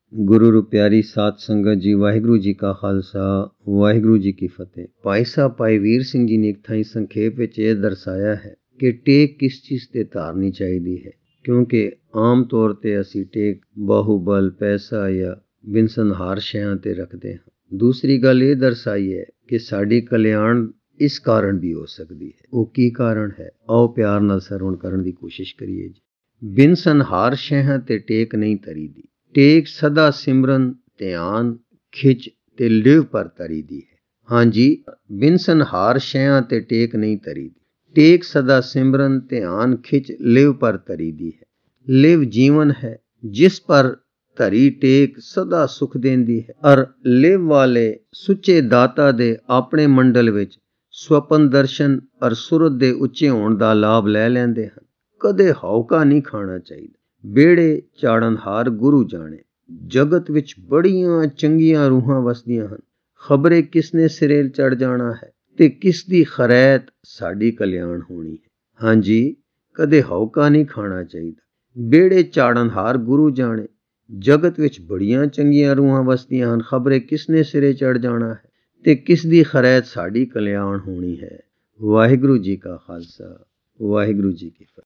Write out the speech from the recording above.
गुरु रू प्यारी सात संगत जी, वाहिगुरु जी का खालसा वाहिगुरु जी की फतेह। भाई साहब भाई वीर सिंह जी ने एक थाई संखेप विच यह दर्शाया है कि टेक किस चीज़ ते धारनी चाहिए है, क्योंकि आम तौर ते असी टेक बाहुबल पैसा या बिनसनहार शयां ते रखते हैं। दूसरी गल ये दर्शाई है कि साड़ी कल्याण इस कारण भी हो सकती है। वो की कारण है, आओ प्यार नाल सरवण करन दी कोशिश करिए जी। बिनसनहार शयां ते टेक नहीं तरी दी। टेक सदा सिमरन ध्यान खिच ते लिव पर तरी दी है। हाँ जी, बिनसनहार शयां ते टेक नहीं तरी दी। टेक सदा सिमरन ध्यान खिच लिव पर तरी दी है। लिव जीवन है जिस पर धरी टेक सदा सुख देंदी है। और लिव वाले सुचे दाता दे अपने मंडल विच स्वपन दर्शन और सुरत दे उच्चे होण दा लाभ ले लैंदे हन। कदे हौका नहीं खाना चाहिए। बेड़े चाड़नहार गुरु जाने। जगत विच बड़ियां चंगियां रूहां वसदियां हन। खबरे किसने सिरेल चढ़ जाना है ते किस दी खरैत साड़ी कल्याण होनी है। हाँ जी, कदे हौका नहीं खाना चाहिए। बेड़े चाड़नहार गुरु जाने। जगत विच बड़ियां चंगियां रूहां वसदियां हन। खबरे किसने सिरे चढ़ जाना है ते किस दी खरैत साड़ी कल्याण होनी है। वाहिगुरु जी का खालसा वाहिगुरु जी की फतेह।